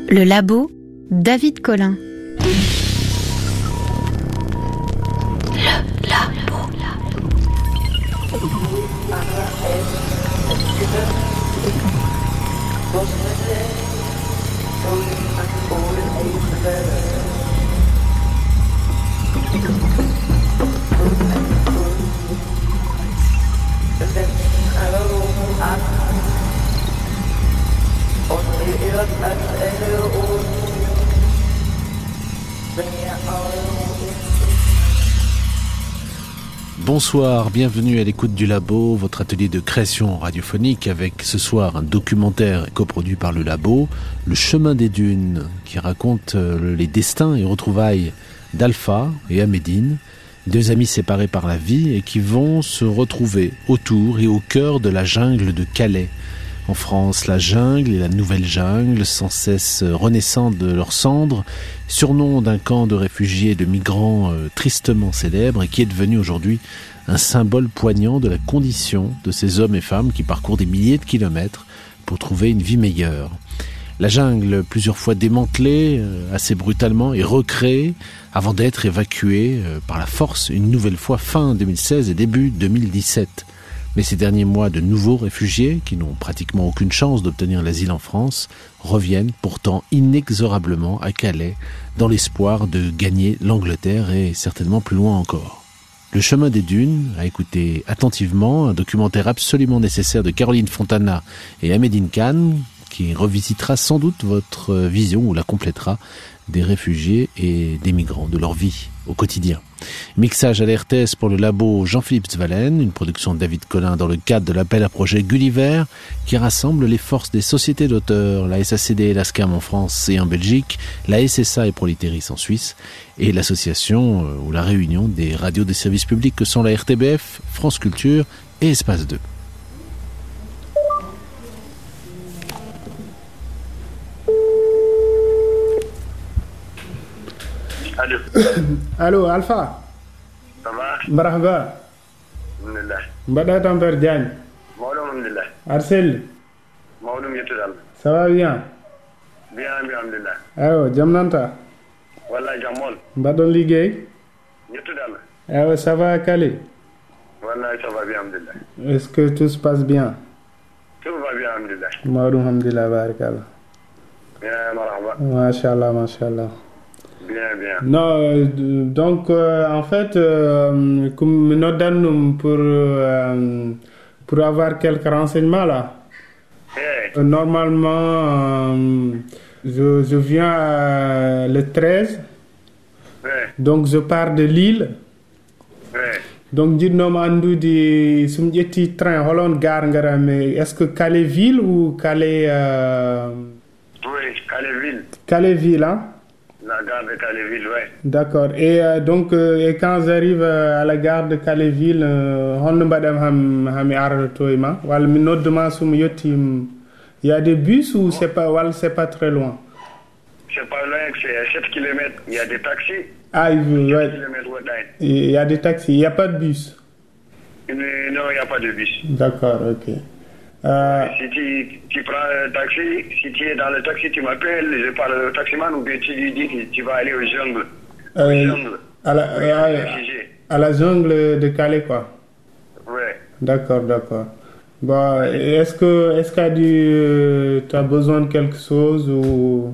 Le labo, David Collin. Le labo. Bonsoir, bienvenue à l'écoute du Labo, votre atelier de création radiophonique avec ce soir un documentaire coproduit par le Labo, Le Chemin des Dunes, qui raconte les destins et retrouvailles d'Alpha et Amédine, deux amis séparés par la vie et qui vont se retrouver autour et au cœur de la jungle de Calais. En France, la jungle et la nouvelle jungle, sans cesse renaissant de leurs cendres, surnom d'un camp de réfugiés et de migrants tristement célèbre et qui est devenu aujourd'hui un symbole poignant de la condition de ces hommes et femmes qui parcourent des milliers de kilomètres pour trouver une vie meilleure. La jungle, plusieurs fois démantelée, assez brutalement, et recréée avant d'être évacuée par la force une nouvelle fois fin 2016 et début 2017. Mais ces derniers mois, de nouveaux réfugiés, qui n'ont pratiquement aucune chance d'obtenir l'asile en France, reviennent pourtant inexorablement à Calais, dans l'espoir de gagner l'Angleterre et certainement plus loin encore. Le Chemin des Dunes, à écouter attentivement, un documentaire absolument nécessaire de Caroline Fontana et Amédine Khan, qui revisitera sans doute votre vision ou la complétera des réfugiés et des migrants, de leur vie au quotidien. Mixage à la RTS pour le Labo Jean-Philippe Zvalen, une production de David Collin dans le cadre de l'appel à projet Gulliver qui rassemble les forces des sociétés d'auteurs, la SACD et la SCAM en France et en Belgique, la SSA et Proliteris en Suisse et l'association ou la réunion des radios des services publics que sont la RTBF, France Culture et Espace 2. Allô. Allô, Alpha. Ça va? Marhaba. Alhamdulillah. Mbada Tamper Diagne. Maodo alhamdulillah. Arsel. Maodo yetudal. Ça va bien? Bien, alhamdulillah. Ayo, jam nanta? Wallahi jamol. Mbadon liggéey? Yetudal. Ayo, ça va Calais? Wallahi ça va bien, alhamdulillah. Est-ce que tout se passe bien? Tout va bien, alhamdulillah. Maodo alhamdulillah, barakallah. Bien, marhaba. Mashallah, mashallah. Bien, bien. Non, donc en fait, comme nous donnons pour avoir quelques renseignements là. Hey. Normalement, je viens le 13. Hey. Donc je pars de Lille. Hey. Donc jiɗnom andude sum ƴetti train holon gare ngara, mais est-ce que Calais ville ou Calais Oui, Calais ville. Calais ville, hein? La gare de Calais-Ville, ouais. D'accord. Et donc, et quand j'arrive à la gare de Calais-Ville, on hami aratoyma. Wala mi nodduma sum yotti. Il y a des bus ou c'est pas très loin? C'est pas loin, c'est à 7 km. Il y a des taxis. Ah, ouais. Il y a des taxis, il n'y a pas de bus? Non, il n'y a pas de bus. D'accord, ok. Si tu prends un taxi, si tu es dans le taxi, tu m'appelles, je parle au taximan ou bien tu lui dis que tu vas aller au jungle. À la jungle de Calais, quoi. Ouais. D'accord. Bon, est-ce que tu as besoin de quelque chose ou...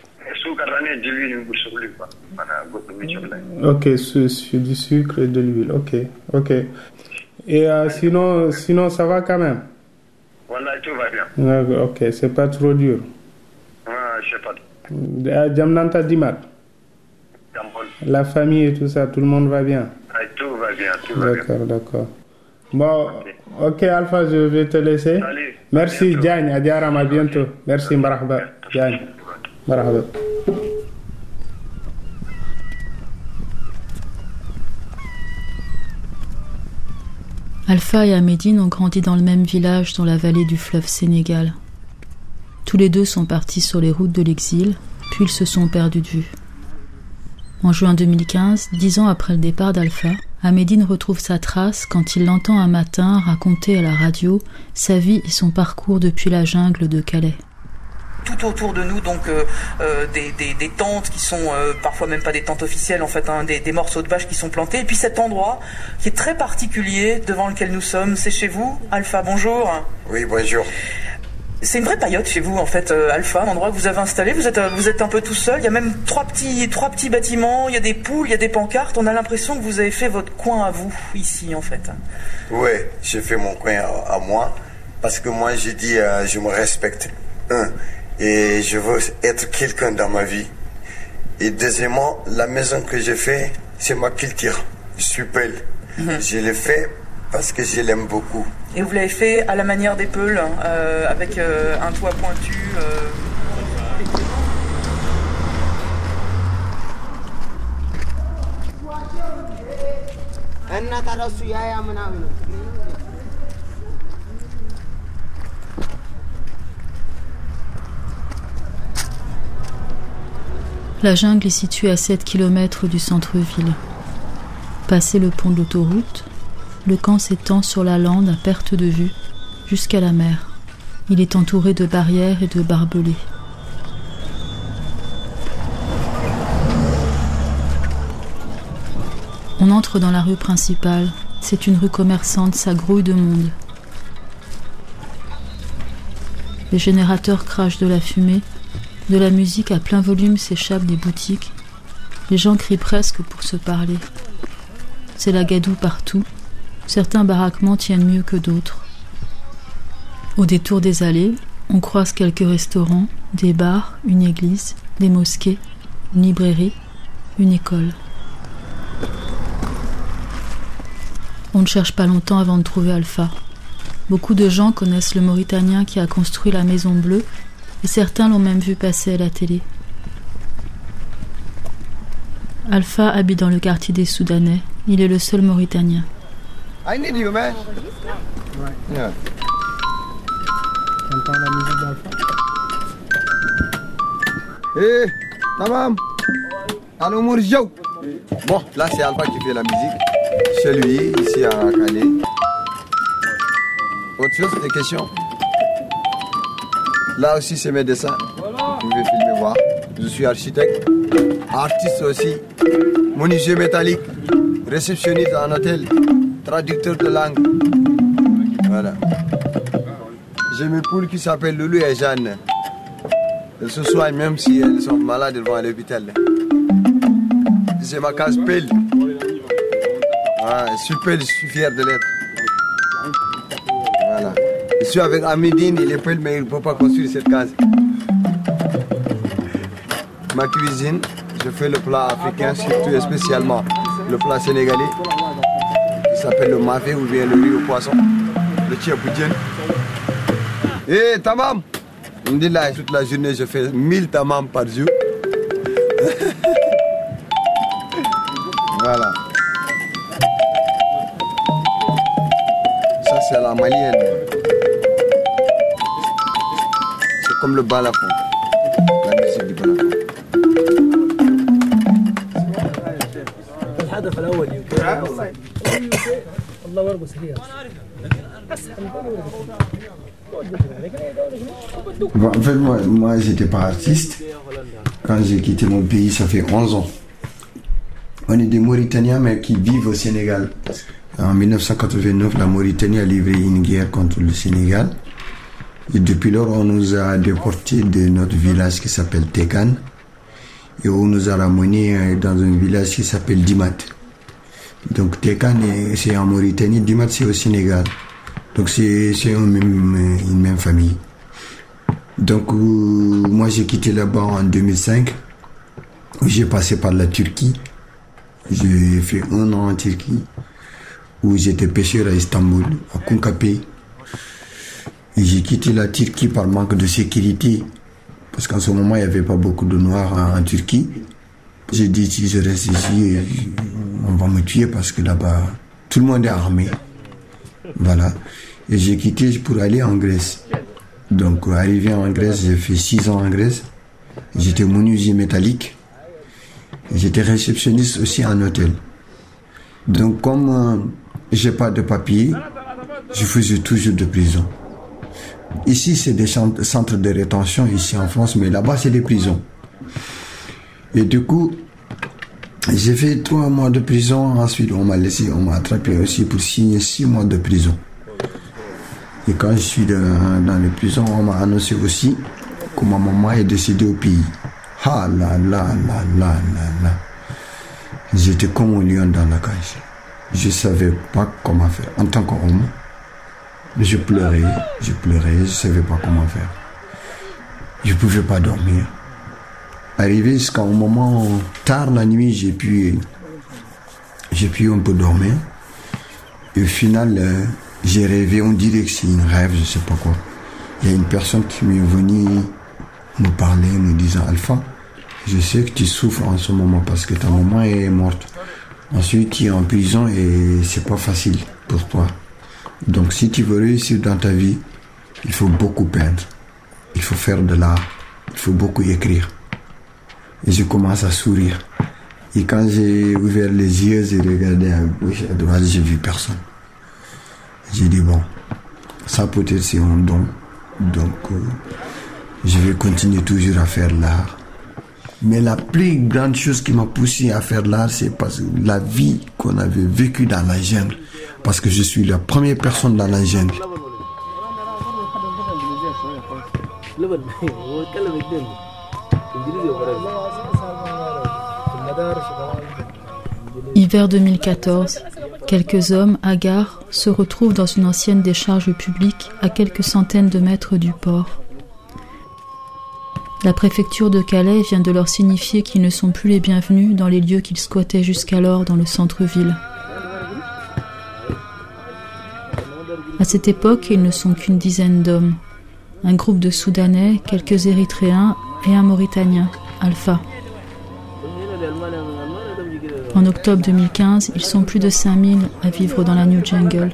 Ok, du sucre et de l'huile, ok. Et sinon ça va quand même? Voilà, tout va bien. Ok, c'est pas trop dur. Je sais pas. Jamnanta Dimat. La famille et tout ça, tout le monde va bien? Tout va bien. D'accord. Bon, ok Alpha, je vais te laisser. Salut. Merci Diagne, à Diaram, à bientôt. Merci, marhaba. Diagne, marhaba. Alpha et Amédine ont grandi dans le même village dans la vallée du fleuve Sénégal. Tous les deux sont partis sur les routes de l'exil, puis ils se sont perdus de vue. En juin 2015, 10 ans après le départ d'Alpha, Amédine retrouve sa trace quand il l'entend un matin raconter à la radio sa vie et son parcours depuis la jungle de Calais. tout autour de nous, donc des tentes qui sont parfois même pas des tentes officielles, en fait, hein, des morceaux de bâche qui sont plantés. Et puis cet endroit qui est très particulier devant lequel nous sommes, c'est chez vous, Alpha, bonjour. Oui, bonjour. C'est une vraie paillote chez vous, en fait, Alpha, un endroit que vous avez installé. Vous êtes un peu tout seul. Il y a même trois petits bâtiments. Il y a des poules, il y a des pancartes. On a l'impression que vous avez fait votre coin à vous ici, en fait. Oui, j'ai fait mon coin à moi parce que moi, j'ai dit, je me respecte. Et je veux être quelqu'un dans ma vie. Et deuxièmement, la maison que j'ai fait, c'est ma culture. Je suis belle. Je l'ai fait parce que je l'aime beaucoup. Et vous l'avez fait à la manière des Peuls, avec un toit pointu. La jungle est située à 7 km du centre-ville. Passé le pont de l'autoroute, le camp s'étend sur la lande à perte de vue, jusqu'à la mer. Il est entouré de barrières et de barbelés. On entre dans la rue principale. C'est une rue commerçante, ça grouille de monde. Les générateurs crachent de la fumée. De la musique à plein volume s'échappe des boutiques. Les gens crient presque pour se parler. C'est la gadoue partout. Certains baraquements tiennent mieux que d'autres. Au détour des allées, on croise quelques restaurants, des bars, une église, des mosquées, une librairie, une école. On ne cherche pas longtemps avant de trouver Alpha. Beaucoup de gens connaissent le Mauritanien qui a construit la Maison Bleue et certains l'ont même vu passer à la télé. Alpha habite dans le quartier des Soudanais. Il est le seul Mauritanien. I need you, man. Yeah. On entend la musique d'Alpha. Hey, tamam. Allô, Mourjou. Bon, là, c'est Alpha qui fait la musique. Chez lui, ici à Calais. Autre chose, des questions? Là aussi, c'est mes dessins. Vous pouvez filmer, voir. Je suis architecte, artiste aussi, menuisier métallique, réceptionniste en hôtel, traducteur de langue. Voilà. J'ai mes poules qui s'appellent Loulou et Jeanne. Elles se soignent même si elles sont malades, elles vont à l'hôpital. C'est ma case pelle. Ah, je suis pelle, je suis fier de l'être. Voilà. Je suis avec Amidine, il est pelle, mais il ne peut pas construire cette case. Ma cuisine, je fais le plat africain, surtout et spécialement le plat sénégalais, qui s'appelle le mafé ou bien le riz au poisson, le tchiapoudjen. Eh, tamam! On me dit là, toute la journée, je fais 1000 tamam par jour. Voilà. Ça, c'est la malienne. C'est comme le balafon, la musique du balafon. Bon, en fait, moi j'étais pas artiste. Quand j'ai quitté mon pays, ça fait 11 ans. On est des Mauritaniens, mais qui vivent au Sénégal. En 1989, la Mauritanie a livré une guerre contre le Sénégal. Et depuis lors, on nous a déportés de notre village qui s'appelle Tekan. Et on nous a ramenés dans un village qui s'appelle Dimat. Donc Tekan, c'est en Mauritanie, Dimat, c'est au Sénégal. Donc c'est une même famille. Donc moi j'ai quitté là-bas en 2005. J'ai passé par la Turquie. J'ai fait 1 an en Turquie, où j'étais pêcheur à Istanbul, à Kunkapé. Et j'ai quitté la Turquie par manque de sécurité, parce qu'en ce moment il n'y avait pas beaucoup de Noirs en Turquie. J'ai dit si je reste ici, on va me tuer parce que là-bas tout le monde est armé. Voilà. Et j'ai quitté pour aller en Grèce. Donc arrivé en Grèce, j'ai fait 6 ans en Grèce. J'étais menuisier métallique. J'étais réceptionniste aussi en hôtel. Donc comme j'ai pas de papier, je faisais toujours de prison. Ici, c'est des centres de rétention, ici en France, mais là-bas, c'est des prisons. Et du coup, j'ai fait 3 mois de prison. Ensuite, on m'a attrapé aussi pour signer 6 mois de prison. Et quand je suis dans les prisons, on m'a annoncé aussi que ma maman est décédée au pays. Ah là là là là là là. J'étais comme un lion dans la cage. Je ne savais pas comment faire. En tant qu'homme, je pleurais, je ne savais pas comment faire. Je ne pouvais pas dormir. Arrivé jusqu'à un moment, tard la nuit, j'ai pu un peu dormir. Et au final, j'ai rêvé, on dirait que c'est un rêve, je ne sais pas quoi. Il y a une personne qui m'est venue me parler, me disant « Alpha, je sais que tu souffres en ce moment parce que ta maman est morte. Ensuite, tu es en prison et c'est pas facile pour toi. Donc si tu veux réussir dans ta vie, il faut beaucoup peindre, il faut faire de l'art, il faut beaucoup écrire. » Et je commence à sourire. Et quand j'ai ouvert les yeux, j'ai regardé à gauche, à droite, j'ai vu personne. J'ai dit bon, ça peut-être c'est un don. Donc je vais continuer toujours à faire l'art. Mais la plus grande chose qui m'a poussé à faire l'art, c'est parce que la vie qu'on avait vécue dans la jungle. Parce que je suis la première personne dans la jungle. Hiver 2014, quelques hommes, hagards, se retrouvent dans une ancienne décharge publique à quelques centaines de mètres du port. La préfecture de Calais vient de leur signifier qu'ils ne sont plus les bienvenus dans les lieux qu'ils squattaient jusqu'alors dans le centre-ville. À cette époque, ils ne sont qu'une dizaine d'hommes. Un groupe de Soudanais, quelques Érythréens et un Mauritanien, Alpha. En octobre 2015, ils sont plus de 5000 à vivre dans la New Jungle.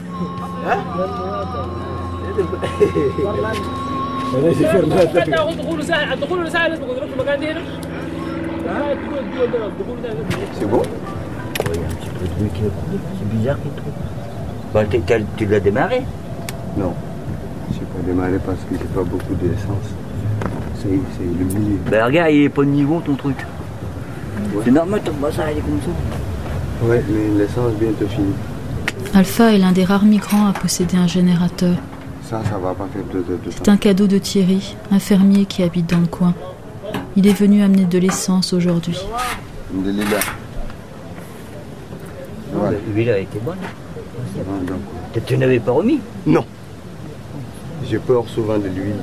C'est bon? Il y a un petit peu de truc, c'est bizarre qu'il trouve. Bah, tu l'as démarré? Non, je n'ai pas démarré parce que j'ai pas beaucoup d'essence. C'est le milieu. Bah regarde, il est pas de niveau ton truc. Ouais. C'est normal, ton bassin il est comme ça. Ouais, mais l'essence bientôt finie. Alpha est l'un des rares migrants à posséder un générateur. Ça va pas faire de temps. C'est un cadeau de Thierry, un fermier qui habite dans le coin. Il est venu amener de l'essence aujourd'hui. De lilas. Voilà. L'huile a été bonne. Tu n'avais pas remis? Non. J'ai peur souvent de l'huile.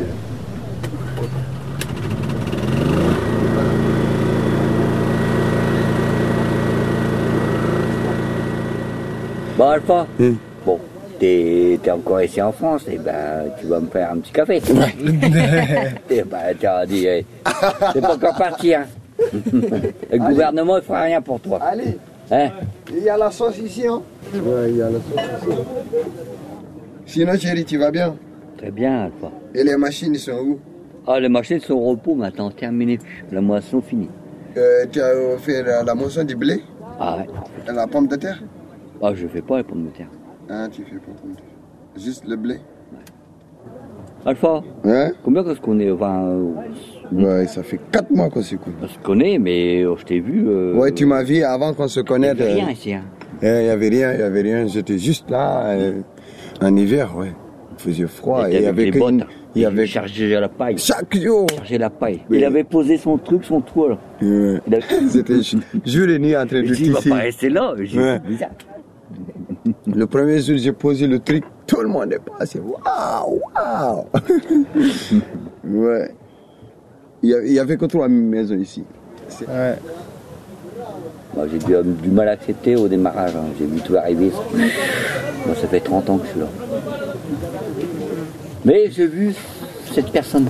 Bon Alpha, bon, t'es encore ici en France, et ben tu vas me faire un petit café. Et ben tu as dit, c'est pas encore parti, hein. Le gouvernement ne fera rien pour toi. Allez, hein? Il y a la sauce ici, hein. Ouais, il y a la sauce ici. Sinon chérie, tu vas bien? Très bien Alpha. Et les machines sont où? Ah, les machines sont au repos maintenant, terminé. La moisson finie. Tu as fait la moisson du blé? Ah ouais. Et la pomme de terre? Ah, je fais pas les pommes de terre. Ah, tu fais pas pomme de terre. Juste le blé? Ouais. Alpha, ouais? Combien qu'on se connaît? Enfin, ouais, ça fait 4 mois qu'on se connaît. On se connaît, mais je t'ai vu... Ouais, tu m'as vu avant qu'on se connaisse. Il n'y avait rien ici, hein. Il n'y avait rien. J'étais juste là, en hiver, ouais. Il faisait froid. Et il y avait que bottes. Il avait chargé la paille. Chaque jour. Chargé la paille. Oui. Il avait posé son truc, son toit, là. C'était jour et nuit en train de tisser. Il va pas rester là. Ouais. Bizarre. Le premier jour, j'ai posé le truc, tout le monde est passé. Waouh, waouh. Ouais. Il y avait que 3 maisons ici. Ouais. Moi, j'ai du mal à accepter au démarrage. Hein. J'ai vu tout arriver. Moi, ça fait 30 ans que je suis là. Mais j'ai vu cette personne.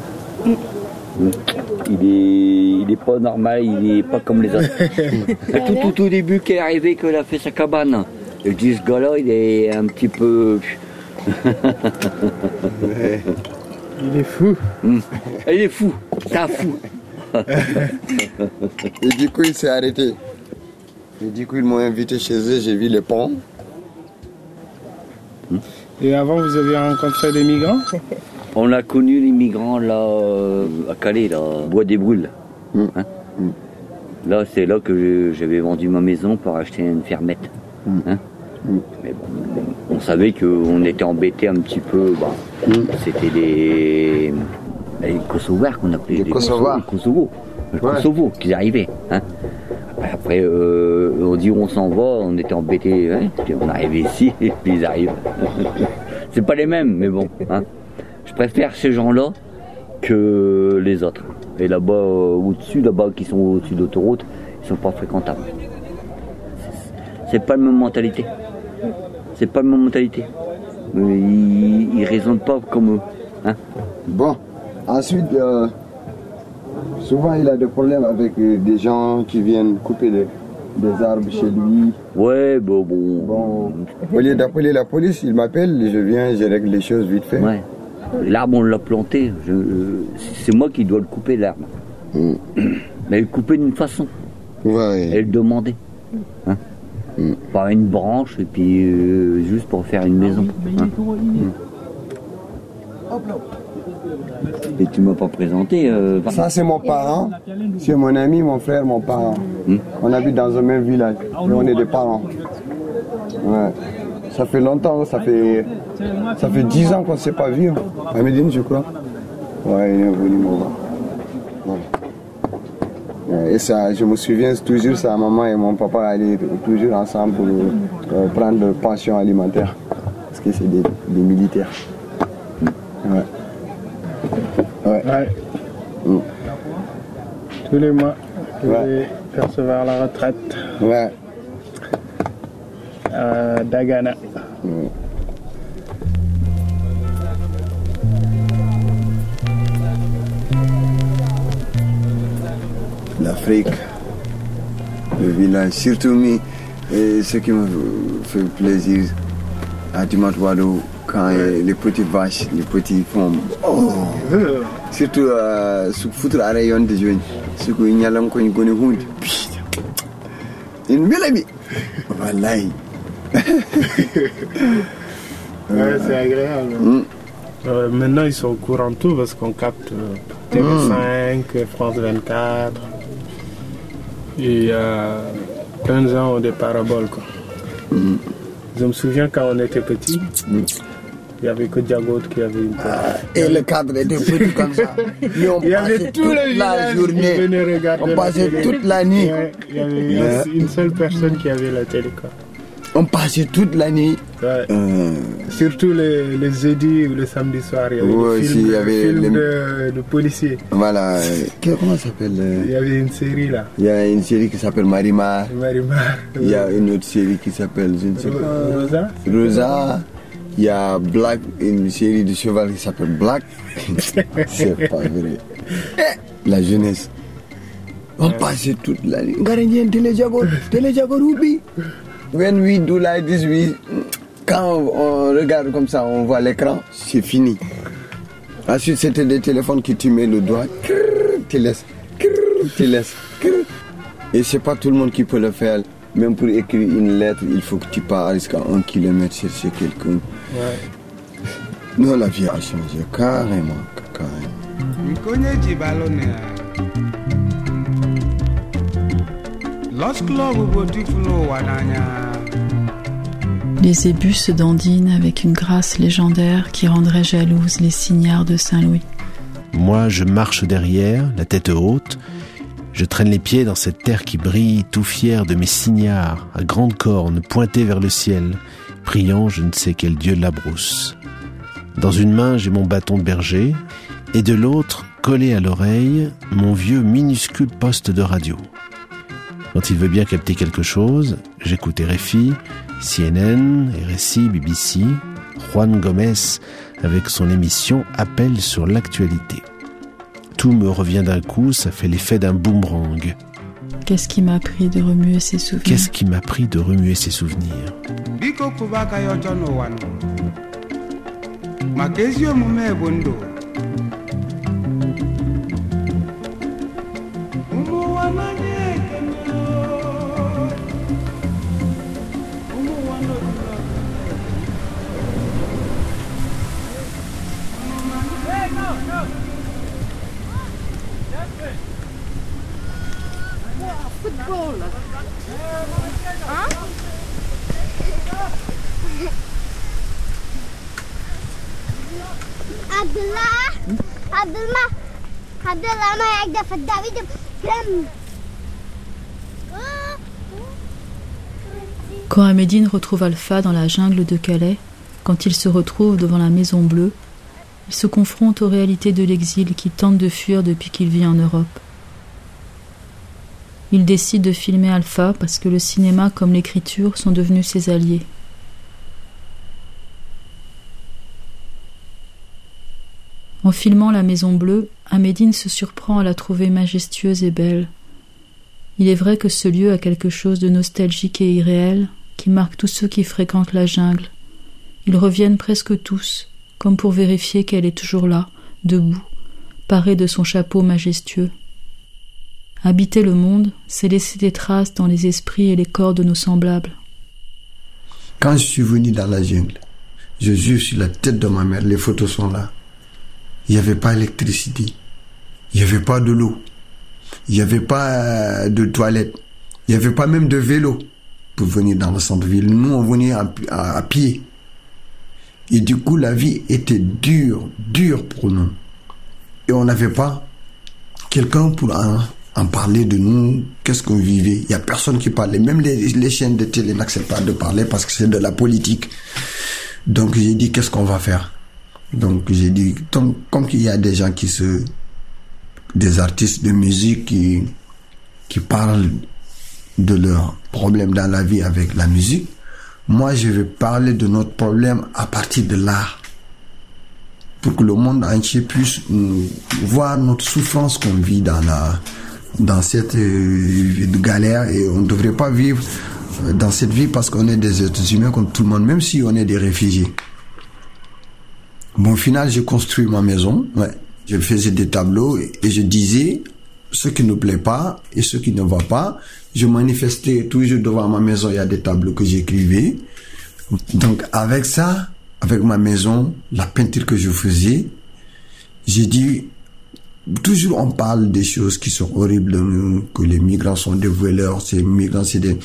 Il est pas normal, il est pas comme les autres. tout au début qu'elle est arrivée, qu'elle a fait sa cabane. Je dis, ce gars-là, il est un petit peu... Ouais. Il est fou. Il est fou, c'est un fou. Et du coup, il s'est arrêté. Et du coup, ils m'ont invité chez eux, j'ai vu les ponts. Et avant, vous avez rencontré des migrants? On a connu les migrants là, à Calais, là, Bois des Brûles. Hein. Là, c'est là que j'avais vendu ma maison pour acheter une fermette. Hein. Mais bon, on savait qu'on était embêtés un petit peu. C'était les Kosovars qu'on appelait. Les Kosovars. Le Kosovo qui arrivaient. Hein. Après, on dit on s'en va, on était embêtés. Hein. Puis on arrivait ici et puis ils arrivent. C'est pas les mêmes, mais bon. Hein. Je préfère ces gens-là que les autres. Et là-bas, au-dessus, qui sont au-dessus d'autoroute, ils sont pas fréquentables. C'est pas la même mentalité. Ils raisonnent pas comme eux. Hein. Bon, ensuite, souvent il a des problèmes avec des gens qui viennent couper des arbres chez lui. Ouais, bon. Au lieu d'appeler la police, il m'appelle, je viens, je règle les choses vite fait. Ouais. L'arbre, on l'a planté. C'est moi qui dois le couper, l'arbre. Mais le couper d'une façon. Ouais. Et le demander. Hein. Par une branche, et puis juste pour faire une maison. Hein. Et tu m'as pas présenté. Ça, c'est mon parent. C'est mon ami, mon frère, mon parent. On habite dans un même village. Et on est des parents. Ouais. Ça fait longtemps, ça fait 10 ans qu'on ne s'est pas vu. À Médine, je crois. Ouais, il est venu me voir. Ouais. Et ça, je me souviens toujours, sa maman et mon papa allaient toujours ensemble pour prendre pension alimentaire. Parce que c'est des militaires. Ouais. Tous les mois, je vais percevoir la retraite. Ouais. Dagana. L'Afrique, le village, surtout ce qui me fait plaisir à Dimatouado, quand les petites vaches, les petits font. Surtout sous foutre à rayon de juin, ce que n'y a l'homme qu'on y connaît. Une belle amie. Wallahi. Ouais, c'est agréable. Maintenant, ils sont au courant de tout parce qu'on capte TV5, France 24. Et plein de gens ont des paraboles, quoi. Je me souviens quand on était petits, il n'y avait que Diagot qui avait une télé. Et le cadre était petit comme ça. Mais on passait toute la journée. On passait toute la nuit. Il y avait une seule personne qui avait la télé, quoi. On passait toute la nuit. Ouais. Surtout les jeudis ou le samedi soir, il y avait des films de policiers. Voilà. Comment ça s'appelle Il y avait une série là. Il y a une série qui s'appelle Marimar. Il y a une autre série qui s'appelle, je ne sais pas. Rosa. Il y a Black, une série de cheval qui s'appelle Black. C'est pas vrai. La jeunesse. On passait toute la nuit. Gardien Téléjago Ruby. When we do like this, quand on regarde comme ça, on voit l'écran, c'est fini. Ensuite, c'était des téléphones que tu mets le doigt, tu laisses. Et c'est pas tout le monde qui peut le faire. Même pour écrire une lettre, il faut que tu pars jusqu'à 1 kilomètre chercher quelqu'un. Ouais. Non, la vie a changé carrément. Les ébus se dandinent avec une grâce légendaire qui rendrait jalouses les signards de Saint-Louis. Moi, je marche derrière, la tête haute. Je traîne les pieds dans cette terre qui brille, tout fier de mes signards, à grandes cornes, pointées vers le ciel, priant je ne sais quel dieu de la brousse. Dans une main, j'ai mon bâton de berger, et de l'autre, collé à l'oreille, mon vieux minuscule poste de radio. Quand il veut bien capter quelque chose, j'écoute RFI, CNN, RSI, BBC, Juan Gomez avec son émission Appel sur l'actualité. Tout me revient d'un coup, ça fait l'effet d'un boomerang. Qu'est-ce qui m'a appris de remuer ses souvenirs? football. Hein? Abdullah ما يقدر الداوود كم. Quand Ahmédine retrouve Alpha dans la jungle de Calais, quand il se retrouve devant la Maison Bleue, il se confronte aux réalités de l'exil qu'il tente de fuir depuis qu'il vit en Europe. Il décide de filmer Alpha parce que le cinéma comme l'écriture sont devenus ses alliés. En filmant la Maison Bleue, Ahmédine se surprend à la trouver majestueuse et belle. Il est vrai que ce lieu a quelque chose de nostalgique et irréel qui marque tous ceux qui fréquentent la jungle. Ils reviennent presque tous, comme pour vérifier qu'elle est toujours là, debout, parée de son chapeau majestueux. Habiter le monde, c'est laisser des traces dans les esprits et les corps de nos semblables. Quand je suis venu dans la jungle, je jure sur la tête de ma mère, les photos sont là. Il n'y avait pas d'électricité, il n'y avait pas de l'eau, il n'y avait pas de toilette, il n'y avait pas même de vélo pour venir dans le centre-ville. Nous, on venait à pied. Et du coup, la vie était dure pour nous. Et on n'avait pas quelqu'un pour en parler de nous, qu'est-ce qu'on vivait. Il n'y a personne qui parlait. Même les chaînes de télé n'acceptent pas de parler parce que c'est de la politique. Donc j'ai dit, qu'est-ce qu'on va faire? Donc j'ai dit, comme il y a des gens des artistes de musique qui parlent de leurs problèmes dans la vie avec la musique, moi je vais parler de notre problème à partir de l'art. Pour que le monde entier puisse voir notre souffrance qu'on vit dans cette galère, et on ne devrait pas vivre dans cette vie parce qu'on est des êtres humains comme tout le monde, même si on est des réfugiés. Bon, au final, j'ai construit ma maison, ouais. Je faisais des tableaux et je disais ce qui ne plaît pas et ce qui ne va pas. Je manifestais toujours devant ma maison, il y a des tableaux que j'écrivais. Donc avec ça, avec ma maison, la peinture que je faisais, j'ai dit, toujours on parle des choses qui sont horribles, que les migrants sont des voleurs, ces migrants c'est des...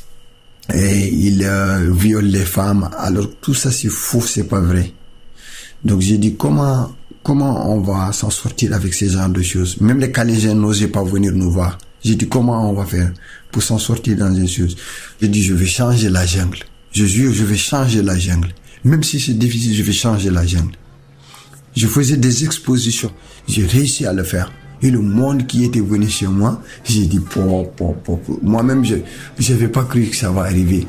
Et ils violent les femmes. Alors tout ça c'est faux, c'est pas vrai. Donc j'ai dit, comment on va s'en sortir avec ces genres de choses? Même les Calaisiens n'osaient pas venir nous voir. J'ai dit, comment on va faire pour s'en sortir dans ces choses? J'ai dit, je vais changer la jungle. Je jure, je vais changer la jungle. Même si c'est difficile, je vais changer la jungle. Je faisais des expositions. J'ai réussi à le faire. Et le monde qui était venu chez moi, j'ai dit, moi-même, je n'avais pas cru que ça va arriver.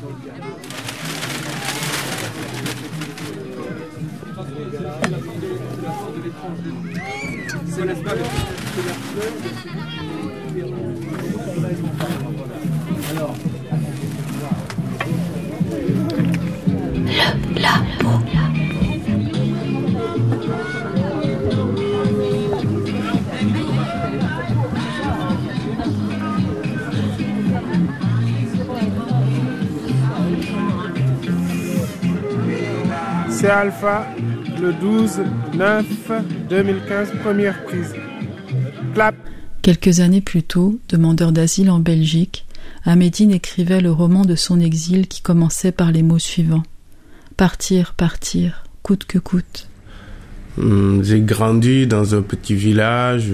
C'est Alpha, le 12/9/2015, première prise. Clap. Quelques années plus tôt, demandeur d'asile en Belgique, Ahmédine écrivait le roman de son exil qui commençait par les mots suivants. Partir, partir, coûte que coûte. J'ai grandi dans un petit village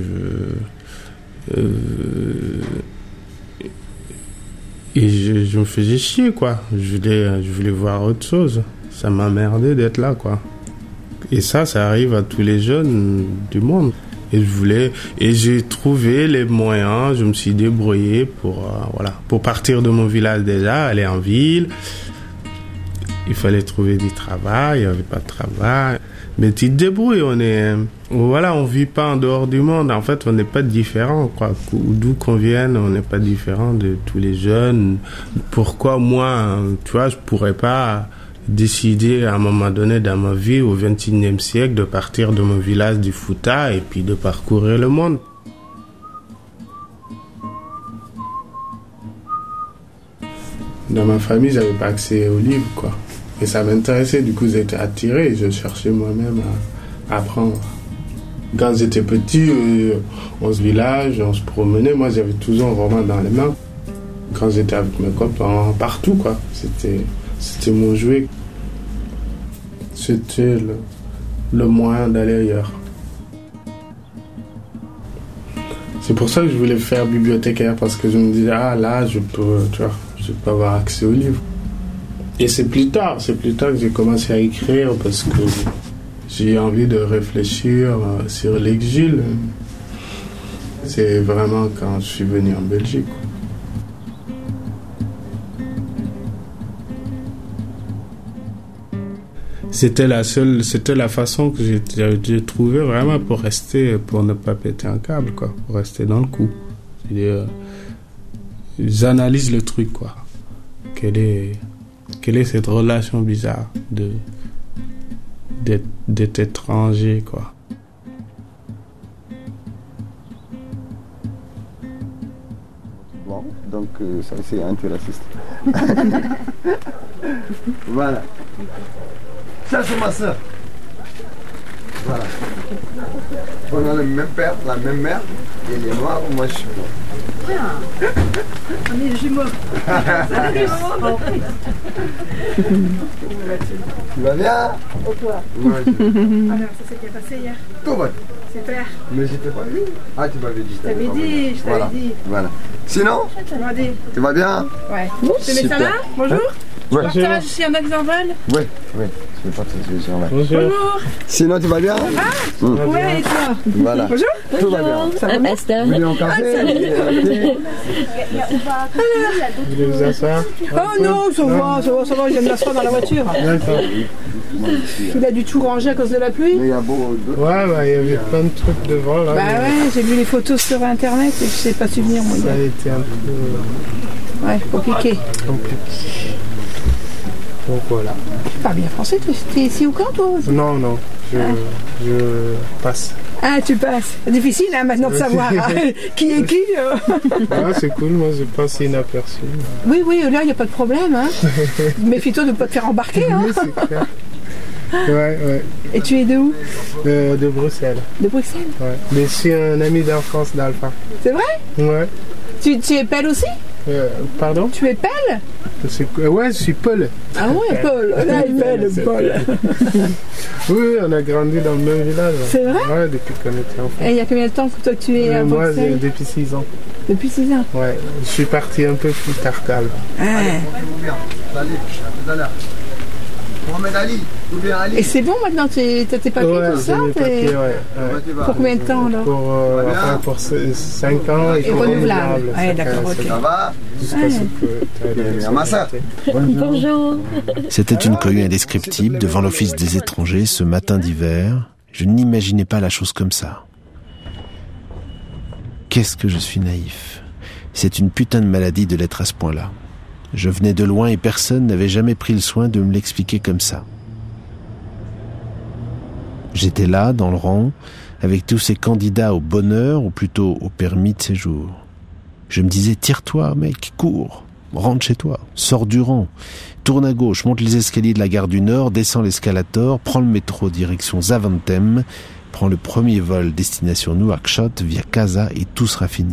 et je me faisais chier, quoi. Je voulais voir autre chose. Ça m'emmerdait d'être là, quoi. Et ça arrive à tous les jeunes du monde. Et j'ai trouvé les moyens, je me suis débrouillé pour partir de mon village déjà, aller en ville. Il fallait trouver du travail, il n'y avait pas de travail. Mais tu te débrouilles, on vit pas en dehors du monde. En fait, on n'est pas différents, quoi. D'où qu'on vienne, on n'est pas différents de tous les jeunes. Pourquoi moi, tu vois, je pourrais pas décider à un moment donné dans ma vie, au XXIe siècle, de partir de mon village du Fouta et puis de parcourir le monde. Dans ma famille, j'avais pas accès aux livres, quoi. Et ça m'intéressait, du coup j'étais attiré, je cherchais moi-même à apprendre. Quand j'étais petit, on se village, on se promenait. Moi, j'avais toujours un roman dans les mains. Quand j'étais avec mes copains, partout, quoi. C'était mon jouet. C'était le moyen d'aller ailleurs. C'est pour ça que je voulais faire bibliothécaire, parce que je me disais, là, je peux avoir accès aux livres. Et c'est plus tard que j'ai commencé à écrire, parce que j'ai envie de réfléchir sur l'exil. C'est vraiment quand je suis venu en Belgique. C'était la façon que j'ai trouvé vraiment pour ne pas péter un câble, quoi, pour rester dans le coup. J'analyse le truc, quoi. Quelle est cette relation bizarre d'être étranger, quoi. Bon, donc ça c'est antiraciste. Voilà. Ça c'est ma soeur. Voilà. On a le même père, la même mère. Elle est noire, moi je suis blanc. On est jumeaux. Tu vas bien? Et toi? Moi, Alors, ça s'est bien passé hier? Tout va. Super. Mais je t'ai pas vu. Ah, tu m'avais dit. Je t'avais dit. Voilà. Sinon? Tu vas bien? Ouais. Tu mets ça là? Bonjour. Ouais. Je partage, je suis en vol. Oui. Je vais partager, je suis en vol. Bonjour. Sinon, tu vas bien? Ouais, et toi? Voilà. Bonjour. Tout va bien. Ça va, Esther? Vous voulez en café? Vous voulez vous asseoir? Oh non, ça va, je viens de m'asseoir dans la voiture. D'accord. Il a du tout rangé à cause de la pluie? Il y a beau. Ouais, il y avait plein de trucs devant là. Bah ouais, j'ai vu les photos sur internet et je sais pas su venir moi. Ça a été un peu. Ouais, compliqué. Donc voilà. Tu parles bien français, toi? T'es ici au camp, toi? Non, je passe. Ah, tu passes. C'est difficile hein, maintenant de savoir qui est qui. Ouais, c'est cool, moi je passe inaperçu. Oui, là il n'y a pas de problème. Hein. Méfie-toi de ne pas te faire embarquer. Hein. Oui, c'est clair. Ouais. Et tu es de où? De Bruxelles. De Bruxelles? Ouais. Mais je suis un ami d'enfance d'Alpha. C'est vrai? Ouais. Tu es Pelle aussi? Pardon? Tu es Pelle? Ouais, je suis Paul. Ah ouais, Paul. Là, il Pelle, Paul. Oui, on a grandi dans le même village. C'est vrai? Ouais, depuis qu'on était enfants. Et il y a combien de temps que toi tu es à Bruxelles? Moi, depuis 6 ans. Depuis 6 ans? Ouais, je suis parti un peu plus tard qu'Alpha. Mohamed Ali, ou bien Ali. Et c'est bon maintenant, tu as tes papiers, tout ça? Ouais. Pour combien de temps alors? Pour 5 ans. Et renouvelable. Ouais, d'accord, ok. Ça va? Jusqu'à ce que tu aies Bonjour. C'était une cohue indescriptible devant l'office des étrangers ce matin d'hiver. Je n'imaginais pas la chose comme ça. Qu'est-ce que je suis naïf. C'est une putain de maladie de l'être à ce point-là. Je venais de loin et personne n'avait jamais pris le soin de me l'expliquer comme ça. J'étais là, dans le rang, avec tous ces candidats au bonheur, ou plutôt au permis de séjour. Je me disais, tire-toi, mec, cours, rentre chez toi, sors du rang, tourne à gauche, monte les escaliers de la gare du Nord, descends l'escalator, prends le métro direction Zaventem, prends le premier vol destination Nouakchott via Casa et tout sera fini.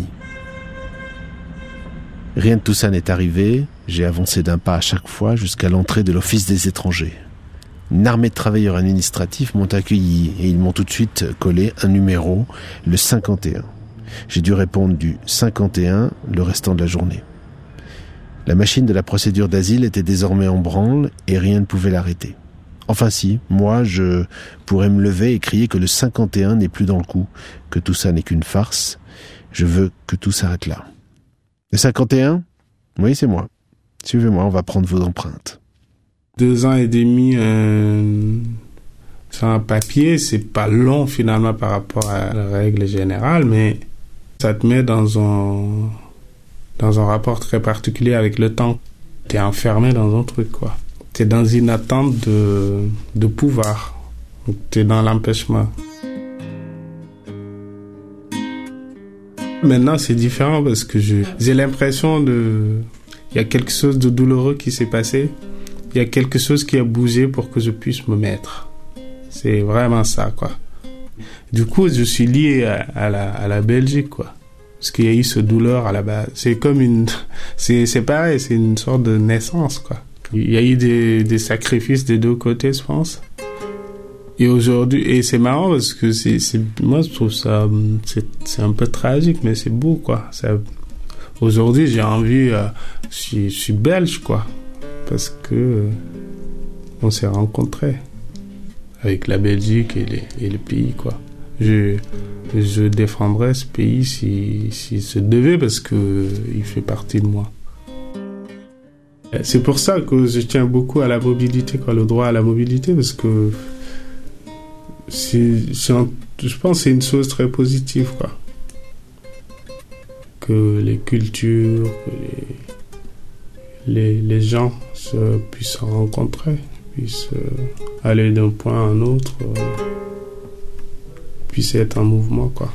Rien de tout ça n'est arrivé, j'ai avancé d'un pas à chaque fois jusqu'à l'entrée de l'office des étrangers. Une armée de travailleurs administratifs m'ont accueilli et ils m'ont tout de suite collé un numéro, le 51. J'ai dû répondre du 51 le restant de la journée. La machine de la procédure d'asile était désormais en branle et rien ne pouvait l'arrêter. Enfin si, moi je pourrais me lever et crier que le 51 n'est plus dans le coup, que tout ça n'est qu'une farce. Je veux que tout s'arrête là. Le 51 ? Oui, c'est moi. Suivez-moi, on va prendre vos empreintes. 2 ans et demi sans un papier, c'est pas long finalement par rapport à la règle générale, mais ça te met dans un rapport très particulier avec le temps. T'es enfermé dans un truc, quoi. T'es dans une attente de pouvoir. T'es dans l'empêchement. Maintenant, c'est différent parce que j'ai l'impression il y a quelque chose de douloureux qui s'est passé. Il y a quelque chose qui a bougé pour que je puisse me mettre. C'est vraiment ça, quoi. Du coup, je suis lié à la Belgique, quoi. Parce qu'il y a eu ce douleur à la base. C'est comme c'est pareil, c'est une sorte de naissance, quoi. Il y a eu des sacrifices des deux côtés, je pense. Et aujourd'hui, et c'est marrant parce que moi je trouve ça, c'est un peu tragique, mais c'est beau, quoi. Aujourd'hui, j'ai envie, je suis belge, quoi. Parce que on s'est rencontrés avec la Belgique et les pays, quoi. Je défendrais ce pays si se devait, parce que il fait partie de moi. C'est pour ça que je tiens beaucoup à la mobilité, quoi, le droit à la mobilité, parce que je pense que c'est une chose très positive, quoi. Que les cultures, que les gens puissent se rencontrer, puissent aller d'un point à un autre, puissent être en mouvement, quoi.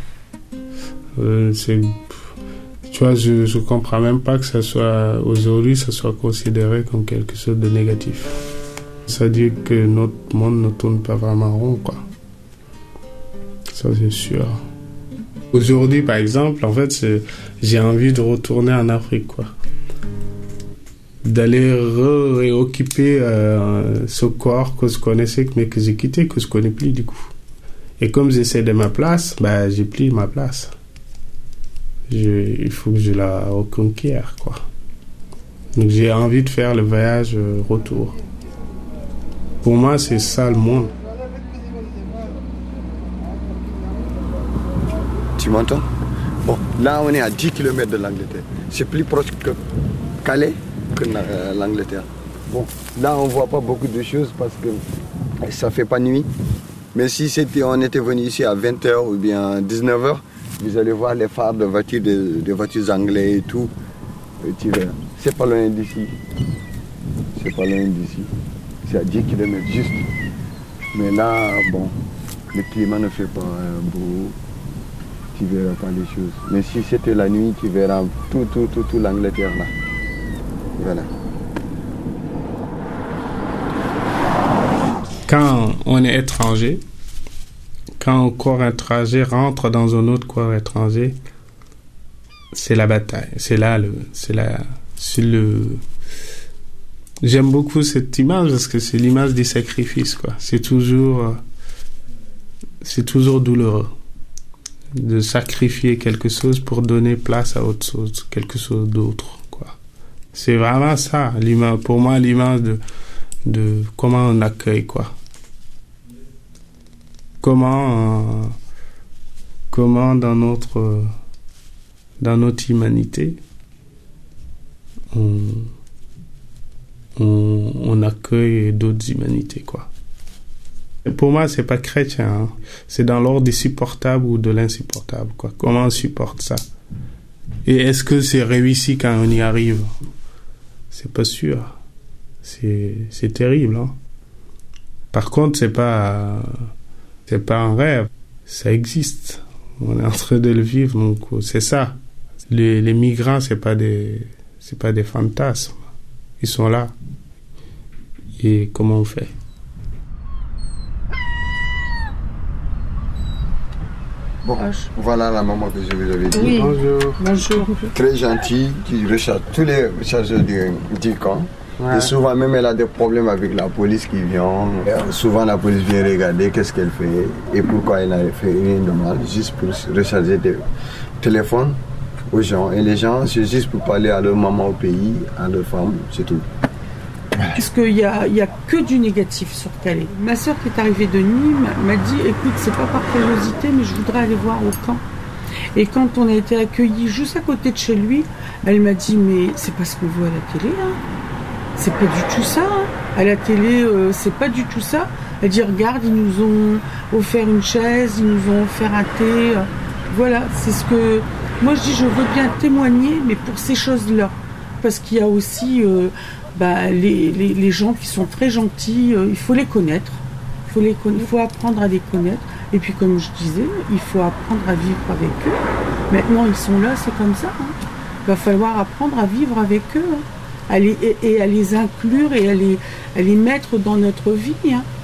Tu vois, je comprends même pas que ça soit, aujourd'hui, ça soit considéré comme quelque chose de négatif. Ça veut dire que notre monde ne tourne pas vraiment rond, quoi. Ça, c'est sûr. Aujourd'hui, par exemple, en fait, j'ai envie de retourner en Afrique, quoi. D'aller réoccuper ce corps que je connaissais, mais que j'ai quitté, que je connais plus, du coup. Et comme j'essaie de ma place, j'ai plus ma place. Il faut que je la reconquière, quoi. Donc j'ai envie de faire le voyage retour. Pour moi, c'est ça le monde. Tu m'entends? Bon, là on est à 10 km de l'Angleterre. C'est plus proche que Calais que l'Angleterre. Bon, là on voit pas beaucoup de choses parce que ça fait pas nuit. Mais si on était venu ici à 20h ou bien 19h, vous allez voir les phares de voitures, des voitures anglaises et tout. C'est pas loin d'ici. C'est pas loin d'ici. C'est à 10 km juste. Mais là, bon, le climat ne fait pas beau. Tu verras pas les choses. Mais si c'était la nuit, tu verras tout l'Angleterre là. Voilà. Quand on est étranger, quand un corps étranger rentre dans un autre corps étranger, c'est la bataille. J'aime beaucoup cette image parce que c'est l'image des sacrifices, quoi. C'est toujours douloureux de sacrifier quelque chose pour donner place à autre chose, quelque chose d'autre, quoi. C'est vraiment ça, pour moi, l'image de comment on accueille, quoi. Comment dans notre humanité on accueille d'autres humanités, quoi. Pour moi, c'est pas chrétien, hein. C'est dans l'ordre du supportable ou de l'insupportable, quoi. Comment on supporte ça? Et est-ce que c'est réussi quand on y arrive? C'est pas sûr. C'est terrible, hein. Par contre, c'est pas un rêve. Ça existe. On est en train de le vivre, donc c'est ça. Les migrants, c'est pas des fantasmes. Ils sont là. Et comment on fait? Bon, voilà la maman que je vous avais dit. Oui. Bonjour. Bonjour. Très gentille, qui recharge tous les chargeurs du camp. Ouais. Et souvent même elle a des problèmes avec la police qui vient. Souvent la police vient regarder qu'est-ce qu'elle fait et pourquoi elle n'a fait rien de mal, juste pour recharger des téléphones aux gens. Et les gens, c'est juste pour parler à leur maman au pays, à leur femme, c'est tout. Parce qu'il y a que du négatif sur Calais. Ma soeur qui est arrivée de Nîmes m'a dit, écoute, c'est pas par curiosité, mais je voudrais aller voir au camp. Et quand on a été accueillis juste à côté de chez lui, elle m'a dit, mais c'est pas ce qu'on voit à la télé, hein. C'est pas du tout ça, hein. À la télé, c'est pas du tout ça. Elle dit, regarde, ils nous ont offert une chaise, ils nous ont offert un thé. Voilà, c'est ce que... Moi, je dis, je veux bien témoigner, mais pour ces choses-là. Parce qu'il y a aussi... les gens qui sont très gentils, il faut les connaître. Il faut apprendre à les connaître. Et puis, comme je disais, il faut apprendre à vivre avec eux. Maintenant, ils sont là, c'est comme ça, hein. Il va falloir apprendre à vivre avec eux, hein. Et à les inclure et à les mettre dans notre vie, hein.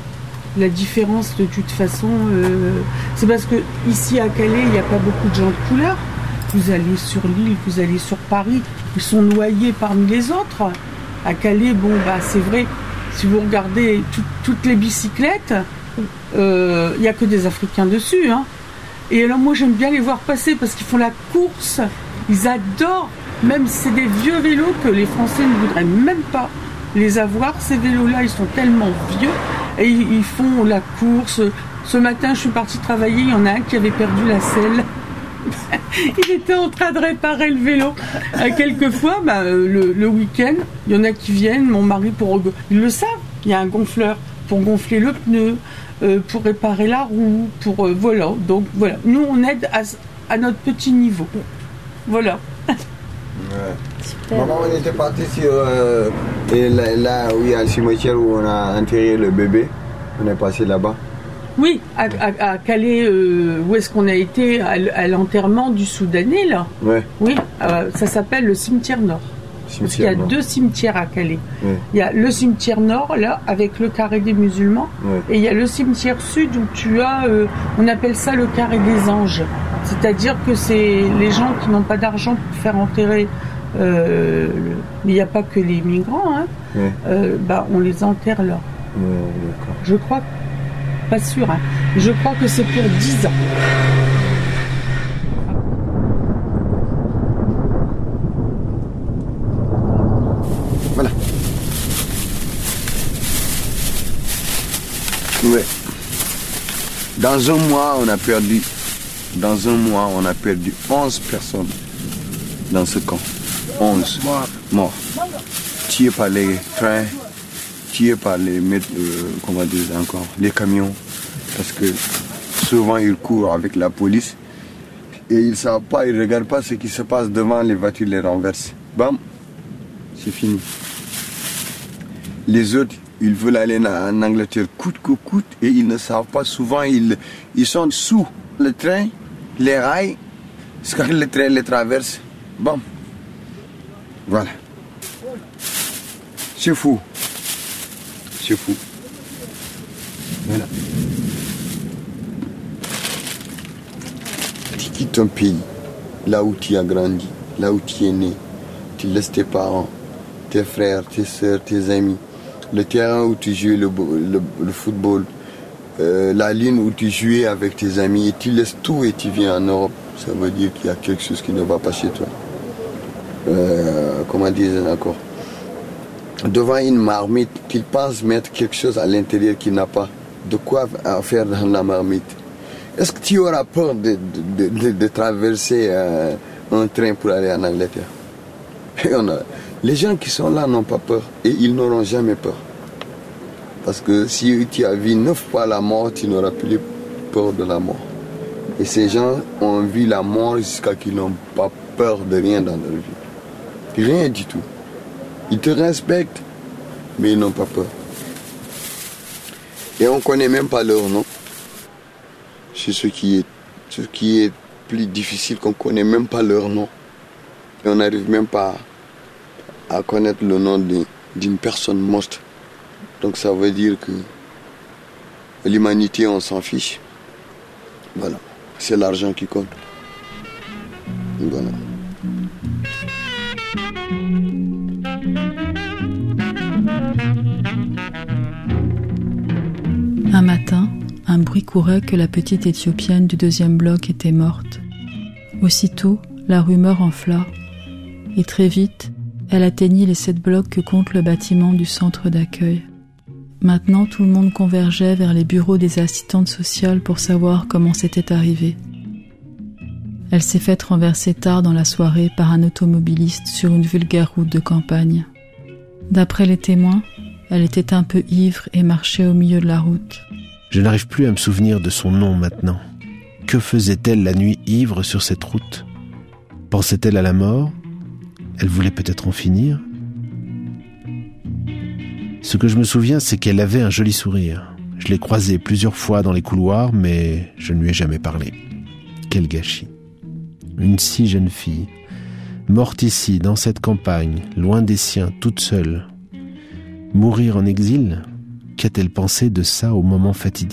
La différence, de toute façon, c'est parce que ici à Calais, il n'y a pas beaucoup de gens de couleur. Vous allez sur l'île, vous allez sur Paris, ils sont noyés parmi les autres. À Calais, bon, bah, c'est vrai, si vous regardez toutes les bicyclettes, il n'y a que des Africains dessus. Hein. Et alors moi, j'aime bien les voir passer parce qu'ils font la course. Ils adorent, même si c'est des vieux vélos que les Français ne voudraient même pas les avoir. Ces vélos-là, ils sont tellement vieux et ils font la course. Ce matin, je suis partie travailler, il y en a un qui avait perdu la selle. Il était en train de réparer le vélo. Quelquefois, le week-end, il y en a qui viennent, mon mari, ils le savent, il y a un gonfleur pour gonfler le pneu, pour réparer la roue, voilà. Donc voilà, nous on aide à notre petit niveau. Voilà. Ouais. Maman, on était parti sur là où il y a le cimetière où on a enterré le bébé. On est passé là-bas. Oui, à Calais, où est-ce qu'on a été à l'enterrement du Soudanais, là. Ouais. Oui, ça s'appelle le cimetière nord. Parce qu'il y a 2 cimetières à Calais. Ouais. Il y a le cimetière nord, là, avec le carré des musulmans. Ouais. Et il y a le cimetière sud où tu as, on appelle ça le carré des anges. C'est-à-dire que c'est les gens qui n'ont pas d'argent pour faire enterrer. Mais il n'y a pas que les migrants, hein. Ouais. On les enterre là. Ouais, je crois, pas sûr, hein. Je crois que c'est pour 10 ans. Voilà. Ouais. Dans un mois, on a perdu 11 personnes dans ce camp. 11 morts. Tués par les trains, tués par les les camions. Parce que souvent ils courent avec la police et ils ne savent pas, ils ne regardent pas ce qui se passe devant, les voitures les renversent. Bam, c'est fini. Les autres, ils veulent aller en Angleterre coûte que coûte et ils ne savent pas. Souvent, ils sont sous le train, les rails, quand le train les traverse. Bam. Voilà. C'est fou. C'est fou. Voilà. Tu quittes ton pays, là où tu as grandi, là où tu es né. Tu laisses tes parents, tes frères, tes soeurs, tes amis. Le terrain où tu jouais le football, la ligne où tu jouais avec tes amis, et tu laisses tout et tu viens en Europe, ça veut dire qu'il y a quelque chose qui ne va pas chez toi. Comment dire encore? Devant une marmite, qu'il pense mettre quelque chose à l'intérieur qu'il n'a pas. De quoi faire dans la marmite? Est-ce que tu auras peur de traverser un train pour aller en Angleterre? Les gens qui sont là n'ont pas peur et ils n'auront jamais peur. Parce que si tu as vu 9 fois la mort, tu n'auras plus peur de la mort. Et ces gens ont vu la mort jusqu'à qu'ils n'ont pas peur de rien dans leur vie. Rien du tout. Ils te respectent, mais ils n'ont pas peur. Et on ne connaît même pas leur nom. C'est ce qui est plus difficile, qu'on ne connaît même pas leur nom. Et on n'arrive même pas à connaître le nom d'une personne morte. Donc ça veut dire que l'humanité, on s'en fiche. Voilà. C'est l'argent qui compte. Voilà. Un matin, un bruit courait que la petite Éthiopienne du 2e bloc était morte. Aussitôt, la rumeur enfla, et très vite, elle atteignit les 7 blocs que compte le bâtiment du centre d'accueil. Maintenant, tout le monde convergeait vers les bureaux des assistantes sociales pour savoir comment c'était arrivé. Elle s'est faite renverser tard dans la soirée par un automobiliste sur une vulgaire route de campagne. D'après les témoins, elle était un peu ivre et marchait au milieu de la route. Je n'arrive plus à me souvenir de son nom maintenant. Que faisait-elle la nuit ivre sur cette route? Pensait-elle à la mort? Elle voulait peut-être en finir? Ce que je me souviens, c'est qu'elle avait un joli sourire. Je l'ai croisée plusieurs fois dans les couloirs, mais je ne lui ai jamais parlé. Quel gâchis. Une si jeune fille, morte ici, dans cette campagne, loin des siens, toute seule. Mourir en exil? Qu'a-t-elle pensé de ça au moment fatidique ?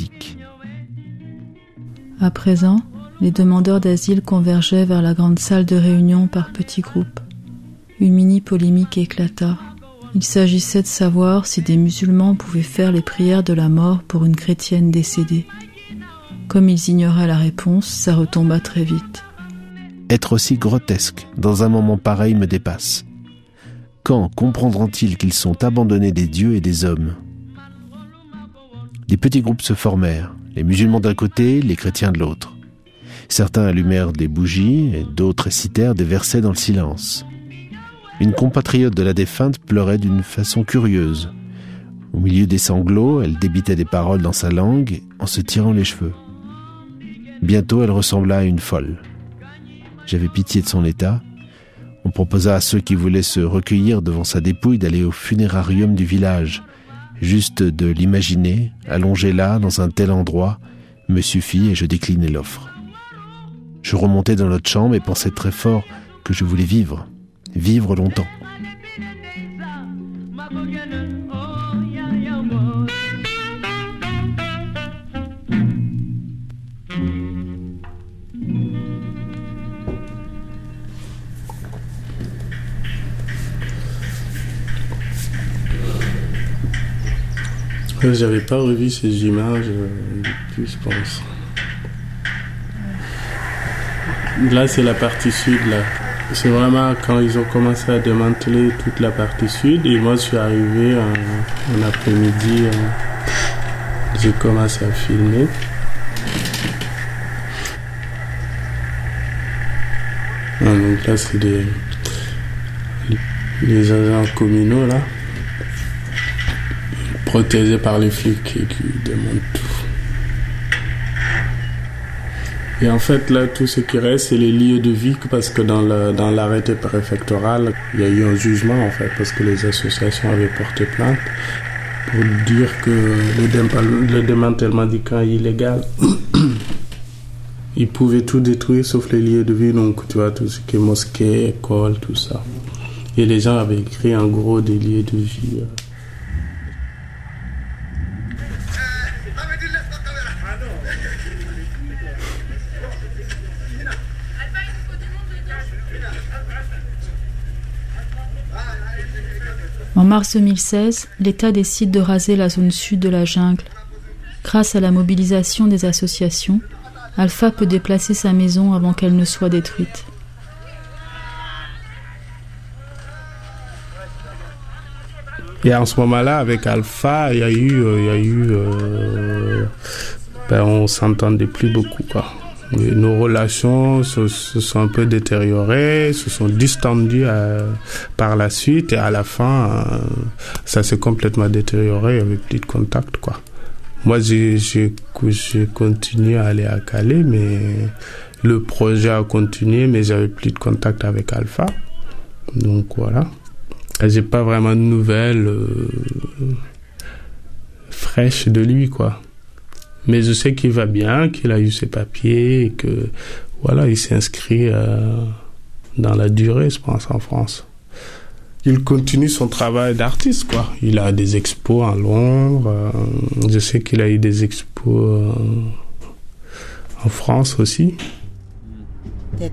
À présent, les demandeurs d'asile convergeaient vers la grande salle de réunion par petits groupes. Une mini-polémique éclata. Il s'agissait de savoir si des musulmans pouvaient faire les prières de la mort pour une chrétienne décédée. Comme ils ignoraient la réponse, ça retomba très vite. Être aussi grotesque dans un moment pareil me dépasse. Quand comprendront-ils qu'ils sont abandonnés des dieux et des hommes ? Des petits groupes se formèrent, les musulmans d'un côté, les chrétiens de l'autre. Certains allumèrent des bougies et d'autres récitèrent des versets dans le silence. Une compatriote de la défunte pleurait d'une façon curieuse. Au milieu des sanglots, elle débitait des paroles dans sa langue en se tirant les cheveux. Bientôt, elle ressembla à une folle. J'avais pitié de son état. On proposa à ceux qui voulaient se recueillir devant sa dépouille d'aller au funérarium du village. Juste de l'imaginer, allongé là, dans un tel endroit, me suffit et je déclinai l'offre. Je remontai dans notre chambre et pensais très fort que je voulais vivre longtemps. J'avais pas revu ces images depuis, je pense. Là, c'est la partie sud, là. C'est vraiment quand ils ont commencé à démanteler toute la partie sud. Et moi, je suis arrivé en après-midi. J'ai commencé à filmer. Donc là, c'est les agents communaux, là. Protégés par les flics qui démontent tout. Et en fait, là, tout ce qui reste, c'est les lieux de vie, parce que dans l'arrêté préfectoral, il y a eu un jugement, en fait, parce que les associations avaient porté plainte pour dire que le démantèlement du camp est illégal. Ils pouvaient tout détruire, sauf les lieux de vie, donc, tu vois, tout ce qui est mosquée, école, tout ça. Et les gens avaient écrit, en gros, des lieux de vie. En mars 2016, l'État décide de raser la zone sud de la jungle. Grâce à la mobilisation des associations, Alpha peut déplacer sa maison avant qu'elle ne soit détruite. Et en ce moment-là, avec Alpha, on s'entendait plus beaucoup, quoi. Et nos relations se sont un peu détériorées, se sont distendues par la suite, et à la fin, ça s'est complètement détérioré avec plus de contact, quoi. Moi, j'ai continué à aller à Calais, mais le projet a continué, mais j'avais plus de contact avec Alpha. Donc voilà. Et j'ai pas vraiment de nouvelles fraîches de lui, quoi. Mais je sais qu'il va bien, qu'il a eu ses papiers et que voilà, il s'est inscrit dans la durée, je pense, en France. Il continue son travail d'artiste, quoi. Il a des expos à Londres. Je sais qu'il a eu des expos en France aussi. Tête.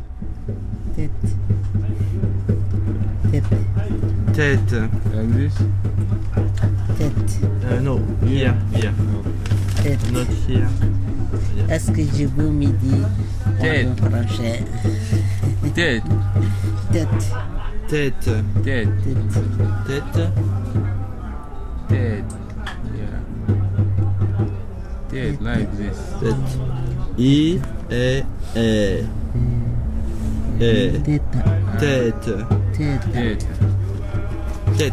Like this? Tête. No, here. Tête. Not here. Est-ce que je vous midi Tête. prochain? Tête. Tête. Tête. Tête. Tête. Tête. Yeah. Tête, like this. Tête. I, E, E. E. Tête. Tête. Tête. Tête.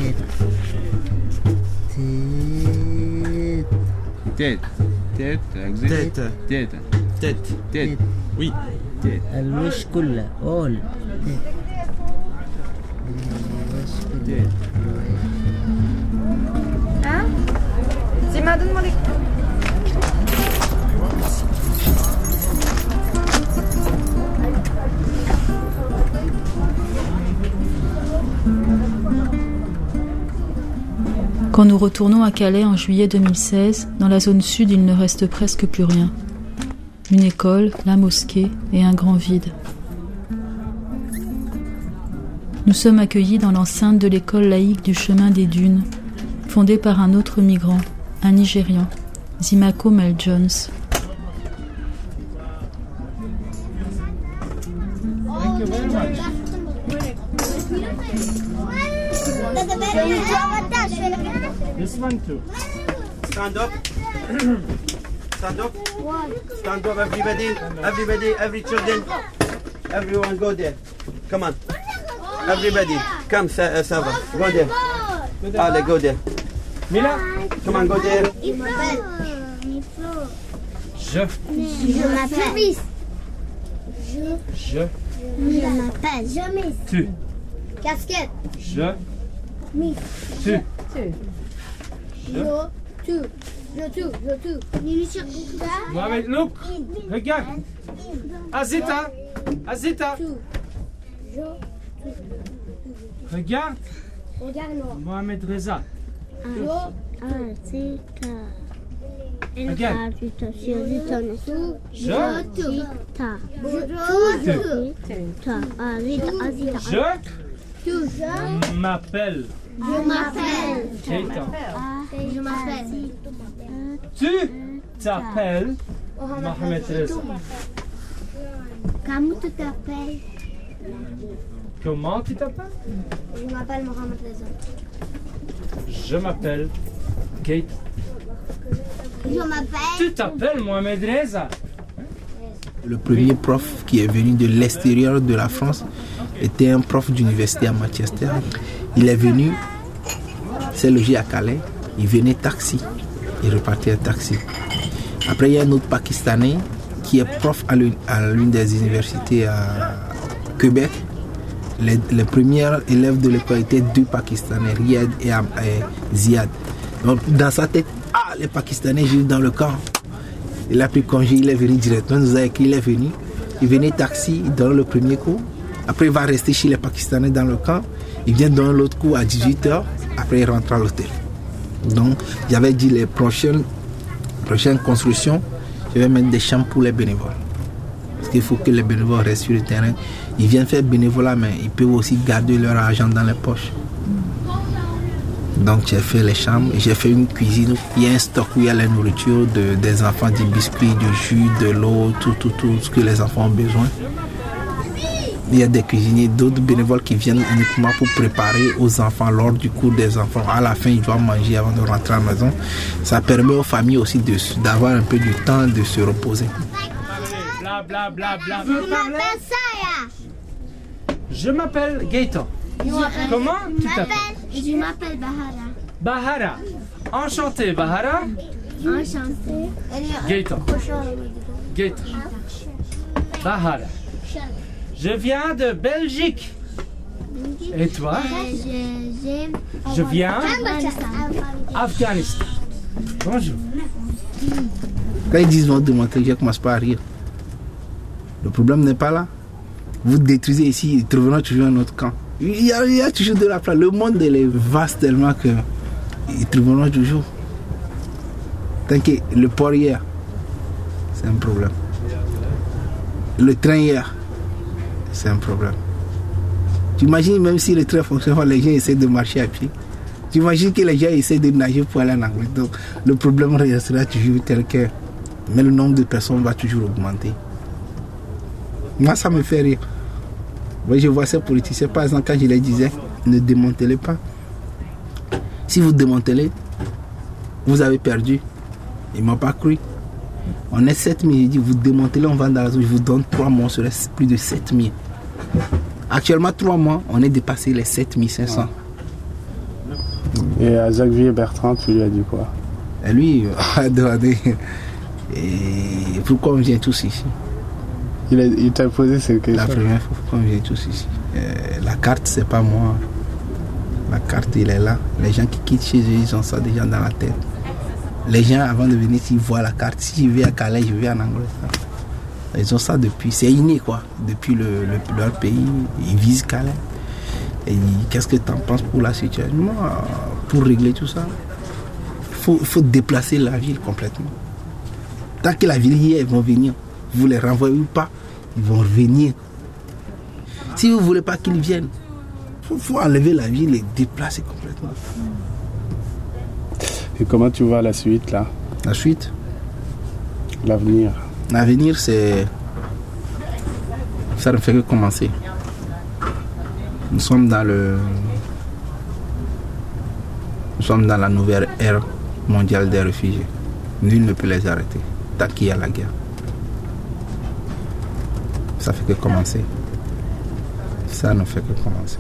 Tête. Tête. Like this. Tête. Tête. Tête. Tête. Oui. Tête. الوش كله all. Hein? Dis-moi, donne-moi les... Quand nous retournons à Calais en juillet 2016, dans la zone sud, il ne reste presque plus rien. Une école, la mosquée et un grand vide. Nous sommes accueillis dans l'enceinte de l'école laïque du chemin des dunes, fondée par un autre migrant, un Nigérian, Zimako Mel Jones. This one too. Stand up. Stand up. Stand up, everybody. Everybody, every children. Everyone go there. Come on. Everybody. Come, Sava. Go there. Allez, go there. Mila, come on, go there. Je m'appelle. Je m'appelle. Tu. Casquette. Je. Miss. Tu. Mohamed, look. Regarde. Azita. Azita. Regarde. Regarde-moi. Mohamed Reza. Regarde. Je m'appelle. Keita. Je m'appelle. Tu t'appelles Mohamed Reza. Comment tu t'appelles? Comment tu t'appelles? Je m'appelle Mohamed Reza. Je m'appelle Keita. Je m'appelle. Tu t'appelles Mohamed Reza. Le premier prof qui est venu de l'extérieur de la France était un prof d'université à Manchester. Il est venu, s'est logé à Calais, il venait taxi, il repartait à taxi. Après, il y a un autre Pakistanais qui est prof à l'une des universités à Québec. Les premiers élèves de l'école étaient deux Pakistanais, Riyad et Ziad. Donc, dans sa tête, les Pakistanais vivent dans le camp. Il a pris congé, il est venu directement, nous a écrit, il est venu. Il venait taxi, il donne le premier cours. Après, il va rester chez les Pakistanais dans le camp. Il vient donner l'autre cours à 18h. Après, il rentre à l'hôtel. Donc, j'avais dit les prochaines constructions, je vais mettre des chambres pour les bénévoles. Parce qu'il faut que les bénévoles restent sur le terrain. Ils viennent faire bénévolat, mais ils peuvent aussi garder leur argent dans les poches. Donc j'ai fait les chambres, j'ai fait une cuisine. Il y a un stock où il y a la nourriture des enfants, des biscuits, du jus, de l'eau, tout ce que les enfants ont besoin. Il y a des cuisiniers, d'autres bénévoles qui viennent uniquement pour préparer aux enfants lors du cours des enfants. À la fin, ils doivent manger avant de rentrer à la maison. Ça permet aux familles aussi d'avoir un peu du temps de se reposer. Bla bla bla bla. Je m'appelle Saya. Je m'appelle Gaëtan. Comment tu t'appelles? Je m'appelle Bahara. Bahara. Enchanté, Bahara. Enchanté. Gaëtan. Gaëtan. Bahara. Je viens de Belgique. Et toi? Je viens d'Afghanistan. Bonjour. Quand ils disent votre demande, je commence pas à rire. Le problème n'est pas là. Vous détruisez ici, ils trouveront toujours un autre camp. Il y a toujours de la place. Le monde est vaste tellement que ils trouveront toujours. Tant que le port hier, c'est un problème. Le train hier, c'est un problème. Tu imagines même si le train fonctionne, les gens essaient de marcher à pied. Tu imagines que les gens essaient de nager pour aller en Angleterre. Donc le problème restera toujours tel que. Mais le nombre de personnes va toujours augmenter. Moi, ça me fait rire. Moi, je vois ces politiciens, par exemple, quand je les disais, ne démantelez pas. Si vous démantelez, vous avez perdu. Ils ne m'ont pas cru. On est 7000, j'ai dit, vous démantelez, on va dans la zone, je vous donne 3 mois, on serait plus de 7000. Actuellement, 3 mois, on est dépassé les 7500. Et à Xavier Bertrand, tu lui as dit quoi? Et lui, a demandé, et pourquoi on vient tous ici? Il t'a posé cette question. La première fois qu'on vient tous ici. La carte, c'est pas moi. La carte, il est là. Les gens qui quittent chez eux, ils ont ça déjà dans la tête. Les gens, avant de venir, s'ils voient la carte, si je vais à Calais, je vais en Angleterre. Ils ont ça depuis. C'est inné, quoi. Depuis leur pays, ils visent Calais. Et ils disent, qu'est-ce que tu en penses pour la situation? Moi, pour régler tout ça, il faut déplacer la ville complètement. Tant que la ville y est, ils vont venir. Vous les renvoyez ou pas, ils vont revenir. Si vous ne voulez pas qu'ils viennent, il faut enlever la ville et déplacer complètement. Et comment tu vois la suite là? La suite? L'avenir. L'avenir, c'est... ça ne fait que commencer. Nous sommes dans la nouvelle ère mondiale des réfugiés. Nul ne peut les arrêter. Tant qu'il y a la guerre. Ça fait que commencer. Ça ne fait que commencer.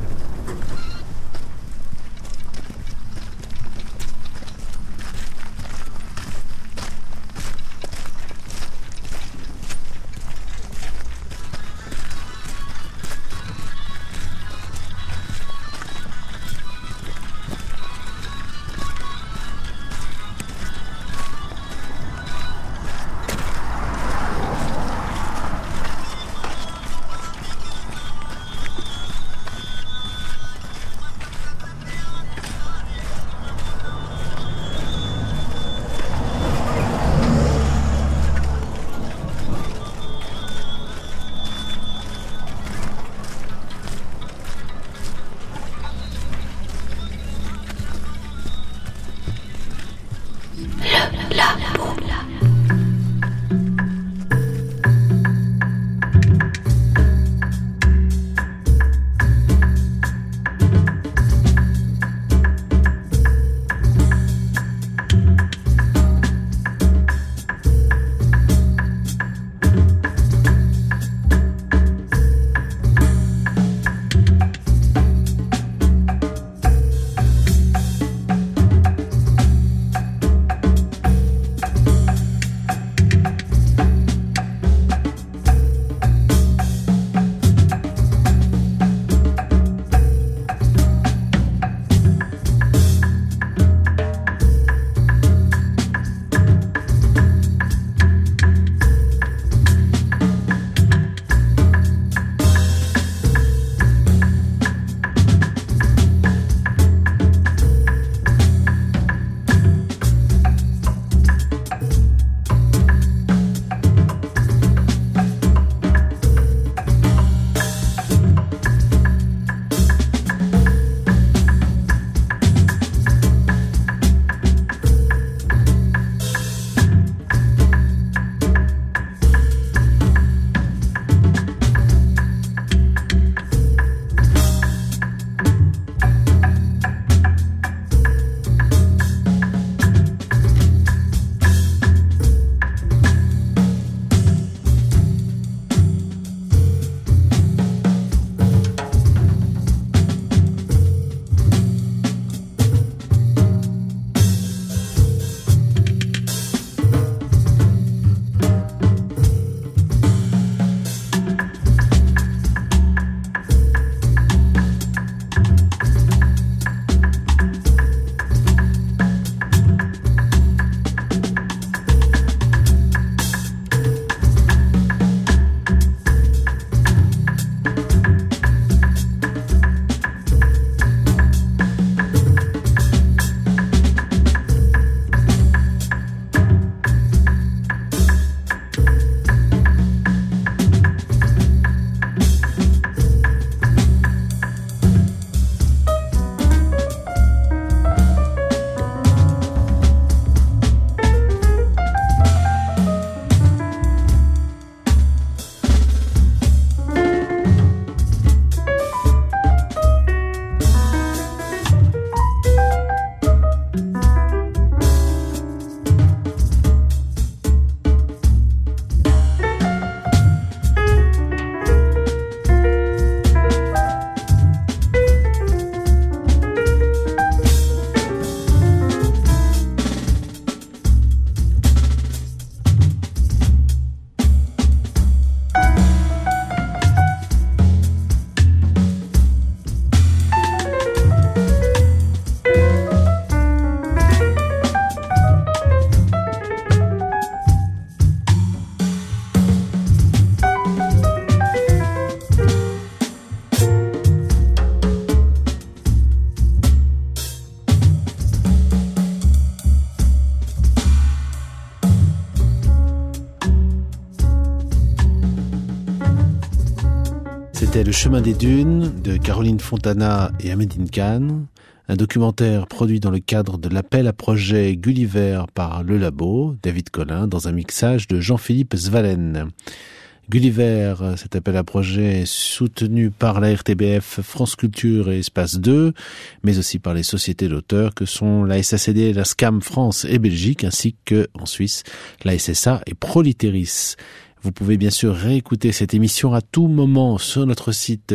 Le chemin des dunes de Caroline Fontana et Ahmedine Khan, un documentaire produit dans le cadre de l'appel à projet Gulliver par Le Labo, David Collin, dans un mixage de Jean-Philippe Svalen. Gulliver, cet appel à projet est soutenu par la RTBF, France Culture et Espace 2, mais aussi par les sociétés d'auteurs que sont la SACD, la SCAM France et Belgique, ainsi que, en Suisse, la SSA et Proliteris. Vous pouvez bien sûr réécouter cette émission à tout moment sur notre site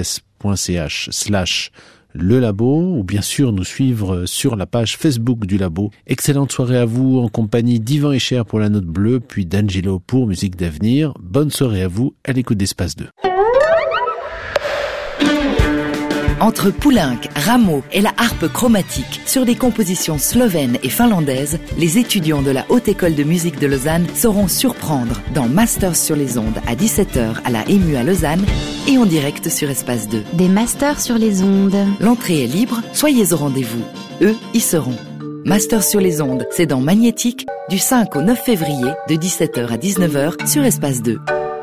rts.ch/Le Labo ou bien sûr nous suivre sur la page Facebook du Labo. Excellente soirée à vous en compagnie d'Yvan Echer pour la note bleue, puis d'Angelo pour Musique d'avenir. Bonne soirée à vous à l'écoute d'Espace 2. Entre Poulenc, Rameau et la harpe chromatique, sur des compositions slovènes et finlandaises, les étudiants de la Haute École de musique de Lausanne sauront surprendre dans Masters sur les ondes à 17h à la EMU à Lausanne et en direct sur Espace 2. Des Masters sur les ondes. L'entrée est libre, soyez au rendez-vous. Eux y seront. Masters sur les ondes, c'est dans Magnétique, du 5 au 9 février, de 17h à 19h sur Espace 2.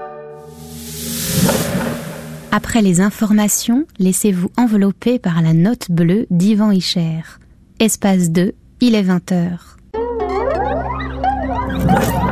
Après les informations, laissez-vous envelopper par la note bleue d'Yvan Echer. Espace 2, il est 20h.